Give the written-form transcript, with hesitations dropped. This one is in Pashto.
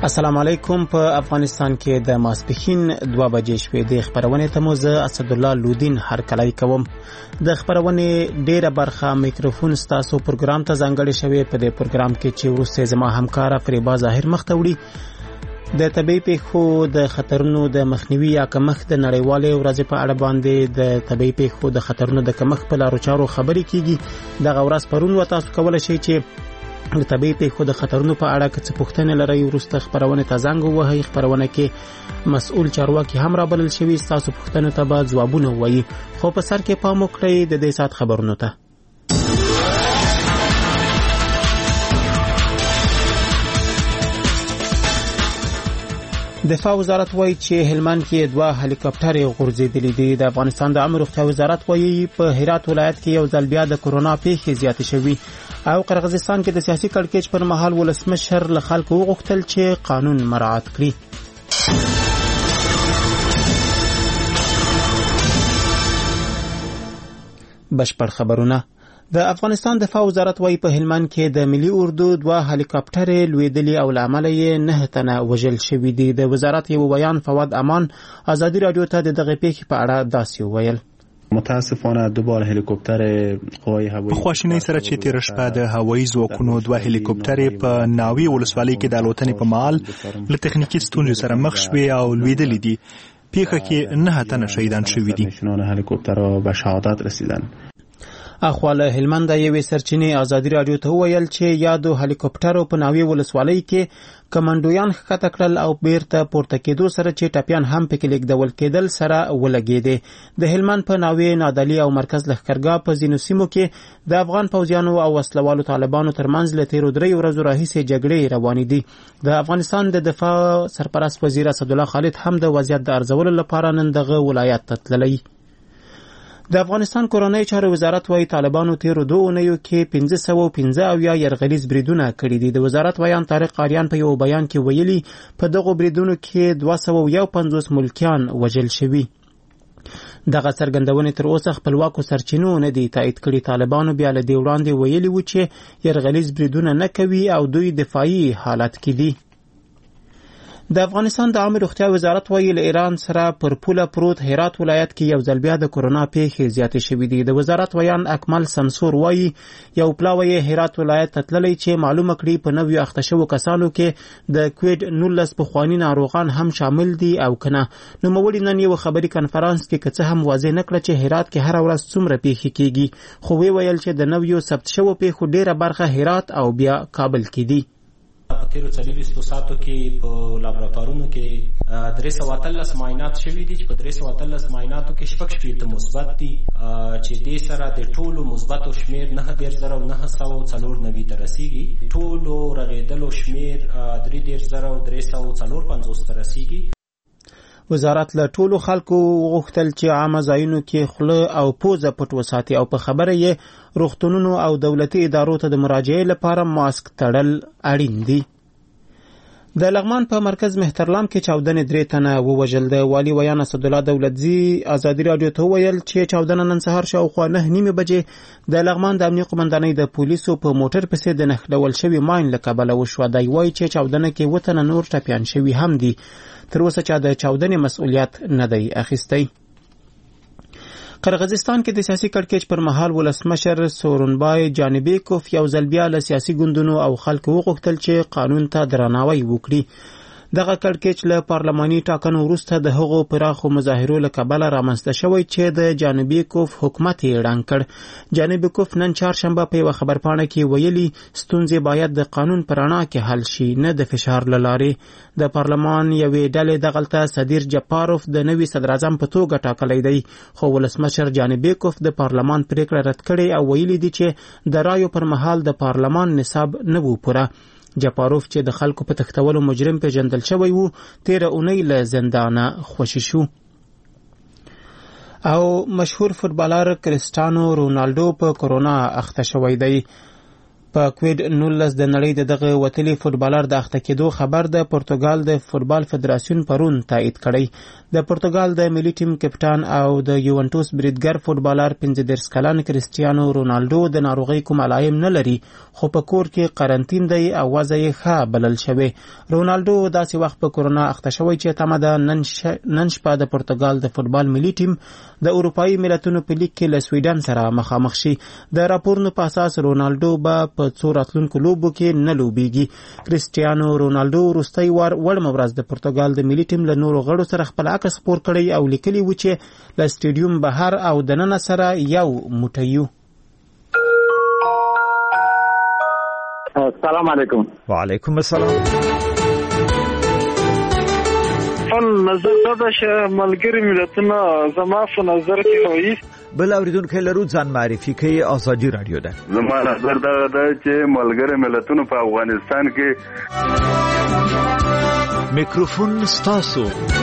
السلام علیکم. په افغانستان کې د ماسپښین 2 بجې شپې د خبرونې ته مو زه اسدالله لودین هرکلی کوم. د خبرونې ډیره برخه میکروفون ستاسو پروګرام ته ځانګړې شوې. په دې پروګرام کې چې وروسته زما همکار فریبا ظاهر مخ ته وړي د طبي پیښو د خطرونو د مخنیوي یا کمښت د نړیوالې ورځې په اړه باندې د طبي پیښو د خطرونو د کمښت په لارو چارو خبرې کیږي. دغه ورځ پرون و تاسو کولای شئ چې د طبي پیښو د خطرونو په اړه څه پوښتنې لرئ وروسته خبرونه ته زنګ ووهئ. خبرونه کې مسؤل چارواکي هم رابلل شوي، ستاسو پوښتنو ته به ځوابونه ووایي. خو په سر کې پام وکړئ د دې ساعت خبرونو ته. دفاع وزارت وایي چې هلمند کې 2 هلیکاپټرې غورځېدلې دي. د افغانستان د عامه روغتیا وزارت وایي په هرات ولایت کې یو ځل بیا د کورونا پیښې زیاتې شوي او قرغیزستان کې د سیاسي کړکېچ پر مهال ولسمشر له خلکو وغوښتل چې قانون مراعات کړي. بشپړ خبرونه. د افغانستان دفاع وزارت وایي په هلمند کې د ملي اردو 2 هلیکاپټرې لوېدلې او له امله یې 9 تنه وژل شوي دي. د وزارت یو بیان فواد امان ازادي رادیو ته د دغه پیښې په اړه داسې وویل: متاسفانه 2 هلیکوپتر قوای هوایی په خواشینۍ سره چې تیر شپه د هوایي ځواکونو 2 هلیکوپټرې په ناوی ولسوالۍ کې د الوتنې په مهال له تخنیکي ستونزو سره مخ شوې او لوېدلې دي. پیښه کې 9 تنه شهیدان شوي دي. هلیکوپترها به شهادت رسیدن. اخواله هلمند یوې سرچینې ازادي رادیو ته وویل چې یادو هلیکوپټرو په ناوی ولسوالۍ کې کمانډویان ښکته کړل او بیرته پورته کېدو سره چې ټپیان هم پکې لیږدول کېدل سره ولګېدې. د هلمند په ناوی نادعلي او مرکز لښکرګاه په ځینو سیمو کې د افغان پوځیانو او وسلوالو طالبانو ترمنځ له تیرو 3 ورځو راهیسې جګړې روانې دي. د افغانستان د دفاع سرپرست وزیر اسدالله خالد هم د وضعیت د ارزولو لپاره نن دغه ولایت ته تللی. د افغانستان کورنۍ چارو وزارت وايي طالبانو تیرو 2 اونیو کې 515 یرغلیز بریدونه کړي دي. د وزارت ویان طارق قاریان په یو بیان کې ویلي په دغه بریدونو کې 250 ملکیان وژل شوي. دغه څرګندونې تر اوسه خپلواکو سرچینو نه دي تایید کړي. طالبانو بیا له دې وړاندې ویلي و چې یرغلیز بریدونه نه کوي او دوی دفاعي حالت کې دي. د افغانستان د عامه روغتیا وزارت وایي له ایران سره پر پوله پروت هرات ولایت کې یو ځل بیا د کورونا پیښې زیاتې شوې دي. د وزارت ویان اکمل سمسور وایي یو پلاوی هرات ولایت ته تللی چې معلومه کړي په 90 اخته شوو کسانو کې د کووید 19 پخواني ناروغان هم شامل دي او کنه. نوموړي نن یو خبري کنفرانس کې څه هم واضح نه کړ چې هرات کې هر ورځ څومره پیښې کیږي، خو ویل چې د 90 ثبت شوو پیښو ډیره برخه هرات او بیا کابل کې دي. په تیرو 40 ساعتو کې په لابراتوارونو کې 313 معاینات شوي دي چې په 313 معایناتو کې 6 مثبت دي چې دې سره د ټولو مثبتو شمیر 9,994 ته رسیږي. ټولو رغېدلو شمیر 3,350 ته رسیږي. وزارت له ټولو خلکو وغوښتل چې عامه ځایونو کې خوله او پوزه پټ وساتي او په خبره یې روغتونونو او دولتي ادارو ته د مراجعې لپاره ماسک تړل اړین دي. د لغمان په مرکز مهترلام کې 14 تنه ووژل. د والي ویان اسدالله دولتزي ازادي رادیو ته ویل چې 14 نن سهار شاوخوا 9:30 بجې د لغمان د امنیت قومندانۍ د پولیسو په موټر پسې د نښلول شوي ماین له کبله وشوه. دی وایي چې 14 کې 2 تنه نور ټپیان شوي هم دي. تر اوسه چا د 14 مسؤلیت نه دی اخیستی. قرغیزستان کې د سیاسي کړکېچ پر مهال ولسمشر سورونبای جانبیکوف یو ځل بیا له سیاسي ګوندونو او خلکو وغوښتل چې قانون ته درناوی وکړي. دغه کړکېچ له پارلماني ټاکنو وروسته د هغو پراخو مظاهرو له کبله رامنځته شوی چې د جانبیکوف حکومت یې ړنګ کړ. جانبیکوف نن چهارشنبه په یوه خبرپاڼه کې ویلي ستونزې باید د قانون په رڼا کې حل شي، نه د فشار له لارې. د پارلمان یوې ډلې دغلته صدیر جپاروف د نوي صدراعظم په توګه ټاکلی دی، خو ولسمشر جانبیکوف د پارلمان پریکړه رد کړې او ویلي دي چې د رایو پر مهال د پارلمان نصاب نه و پوره. جپاروف چې د خلکو په تښتولو مجرم پیژندل شوی و، تیره اونۍ له زندانه خوشی شو. او مشهور فوتبالر کریسټیانو رونالډو په کورونا اخته شوی دی. په کووید 19 د نړۍ دغه وتلي فوټبالر د اخته کېدو خبر د پرتګال د فوټبال فدراسیون پرون تایید کړی. د پرتګال د ملي ټیم کپټان او د یوونټوس بریدګر فوټبالر 15 کلن کریسټیانو رونالډو د ناروغۍ کوم علائم نه لري، خو په کور کې قرنطین دی او وضع یې ښه بلل شوی. رونالډو داسې وخت په کورونا اخته شوی چې تمه ده نن شپه د پرتګال د فوټبال ملي ټیم د اروپایي ملتونو په لیګ کې له سویډن سره مخامخ شي. د راپورونو په اساس رونالډو به په څو راتلونکو لوبو کې نه لوبیږي. کریسټیانو رونالډو وروستۍ وړمه ورځ د پرتګال د ملي ټیم له نورو غړو سره خپل عکس خپور کړی او لیکلي و چې له سټیډیوم بهر او دننه سره یو موټی یو. السلام علیکم. وعلیکم السلام. نظر دا چې ملګری ملتونه زما په نظر کې وایي بل اوریدونکو لرو ځان معرفي کوي. ازادي رادیو ده. زما نظر دا چې ملګری ملتونه په افغانستان کې میکروفون ستاسو